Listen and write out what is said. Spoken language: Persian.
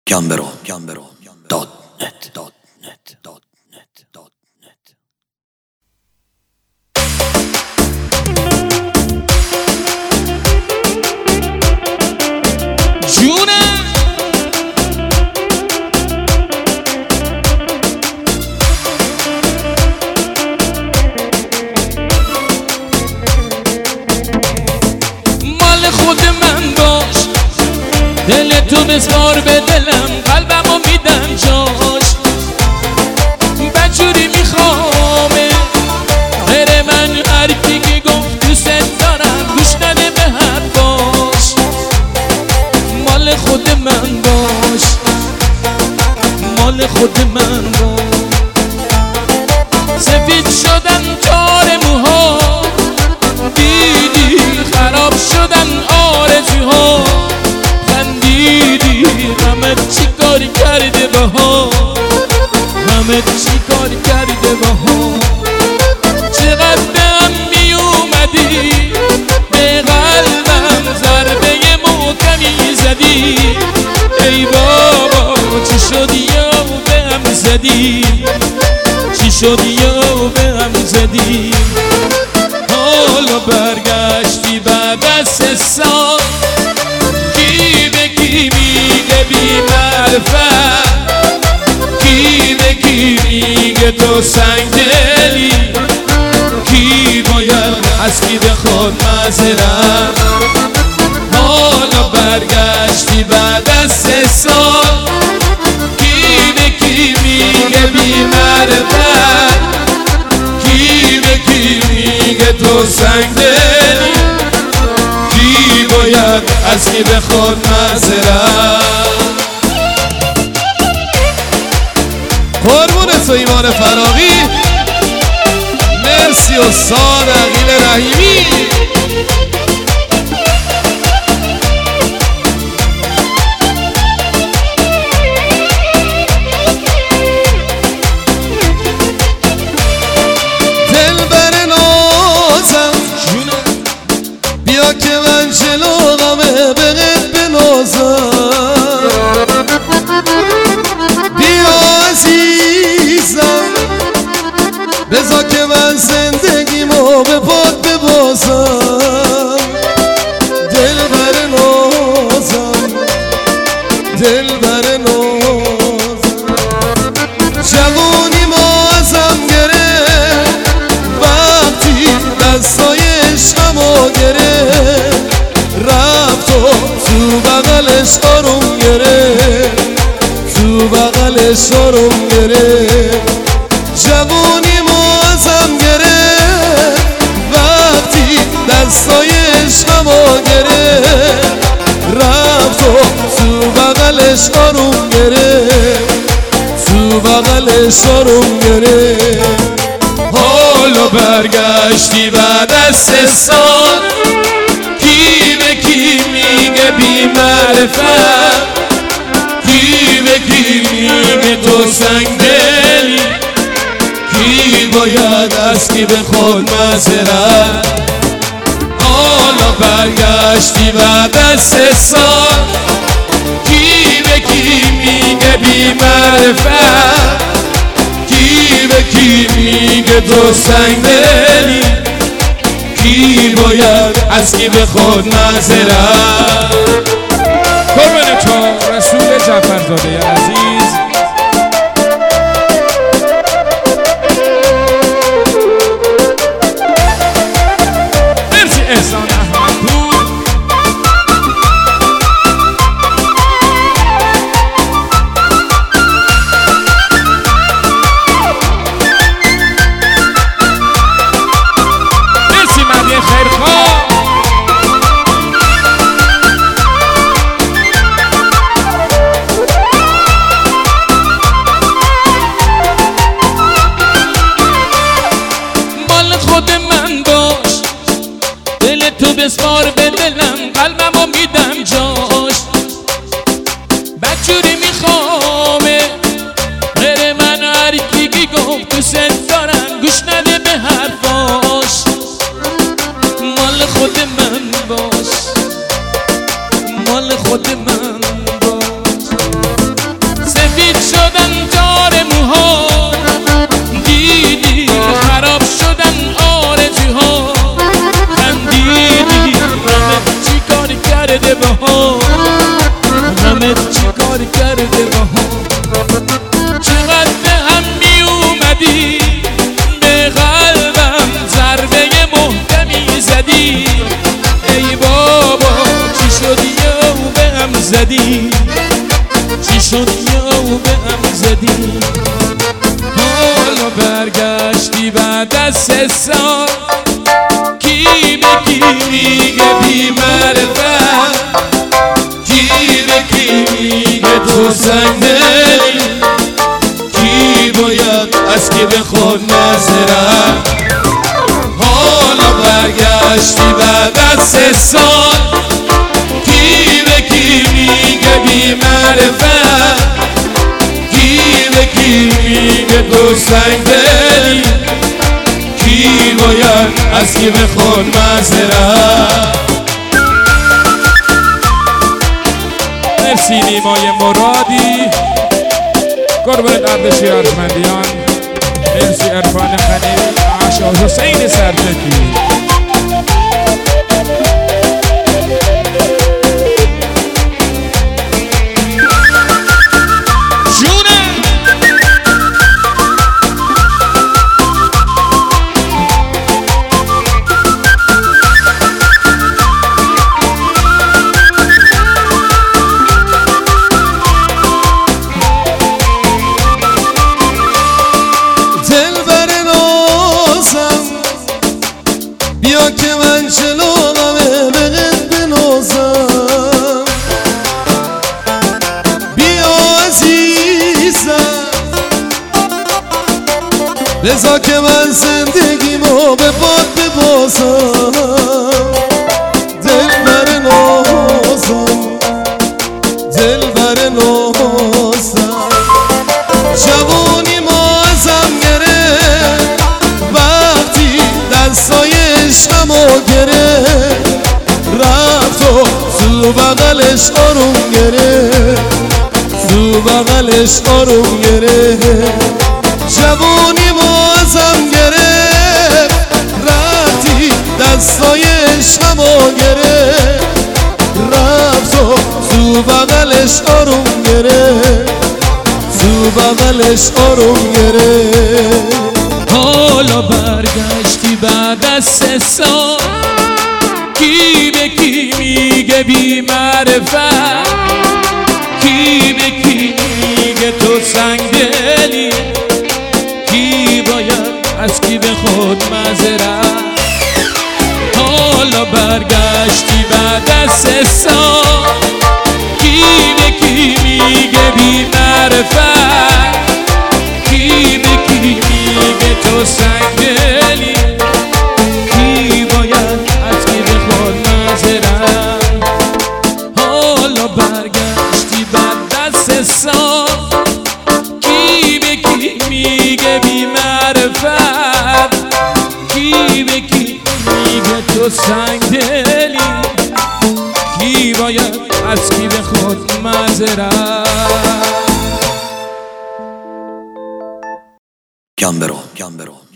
gambero.net جونه مال خود من باش، دل تو بسپار به دلم، قلبمو میدم جاش. بجوری میخوامه غیر من، هر کی که گفت دوست دارم گوش نده به حرفاش. مال خود من باش، مال خود من باش. سفید شدن تار موها، دیدی خراب شدن آرزوها. خندیدی غمت چی کار کرده بها، غمت چی کار کرده بها. چقدر دم می اومدی به قلبم، ضربه محکمی زدی. ای بابا چی شدی یا به هم زدی، چی شدی یا به هم زدی. حالا برگشتی بعد از 3 سال، کی به کی میگه بی معرفت، کی به کی میگه تو سنگ دلی. کی باید از کی بخواد معذرت. حالا برگشتی بعد از 3 سال، کی به کی میگه بی معرفت، کی به کی میگه تو سنگ دلی. کی باید از کی بخواد معذرت. قربون تو ایمان فراغی، مرسی استاد عقیل رحیمی. بیا که من جلو غمه بقید بنازم. بیا عزیزم بذار که من زندگیمو به پات ببازم. دل بر نازم، دل بر نازم. جوانی ما ازم گرفت وقتی دستای عشقمو گرفت. رفت و تو بغلش آروم گرفت، تو بغلش آروم گرفت. جوانی ما ازم گرفت وقتی دستای عشقمو گرفت. رفت و تو بغلش آروم گرفت، تو بغلش آروم گرفت. حالا برگشتی بعد از 3 سال، کی به کی میگه بی معرفت، کی به کی میگه تو سنگ دلی. کی باید از کی بخواد معذرت. حالا برگشتی بعد از 3 سال، کی به کی میگه بی معرفت، کی به کی میگه تو سنگ دلی. کی باید از کی بخواد معذرت. قربان تو رسول جعفرزاده عزیز. مرسی احسان احمدپور. بسپار به دلم، قلبمو میدم جاش. بجوری میخوامه غیر من، هر کی که گفت دوست دارم گوش نده به حرفاش. مال خود من باش، مال خود من باش. کار کرده با هم. چقدر به هم می اومدی، به قلبم ضربه محکمی زدی. ای بابا چی شد یهو به هم زدی، چی شد یهو به هم زدی. حالا برگشتی بعد از 3 سال، کی به کی میگه بی معرفت، کی به کی میگه تو سنگدلی، کی باید از کی بخواد معذرت. حالا برگشتی بعد از 3 سال، کی به کی میگه بی معرفت، کی به کی میگه تو سنگدلی، کی باید از کی بخواد معذرت. مرسی نیمای مرادی، قربان دردشی ارجمندیان. مرسی عرفان خلیل، عاشق حسین سرتکی. بیا که من جلومه بقید بنازم، بیا عزیزم بذار که من زندگیمو به باد ببازم. دلبر نازم، دلبر نازم، جوانی ما ازم گرفت وقتی دستای عشقمو گرفت، رفت و تو بغلش آروم گرفت، تو بغلش آروم گرفت. جوانی ما ازم گرفت رفتی دستای عشقمو گرفت، رفت و تو بغلش آروم گرفت، تو بغلش آروم گرفت. حالا برگشتی بعد از 3 سال، کی به کی میگه بی معرفت، کی به کی میگه تو سنگدلی، کی باید از کی بخواد معذرت. حالا برگشتی بعد از 3 سال، کی به کی میگه بی معرفت، کی به کی میگه تو سنگدلی، کی باید از کی بخواد معذرت. حالا برگشتی بعد از 3 سال، کی به کی میگه بی معرفت، کی به کی میگه تو سنگدلی، کی باید از کی بخواد معذرت. گم برو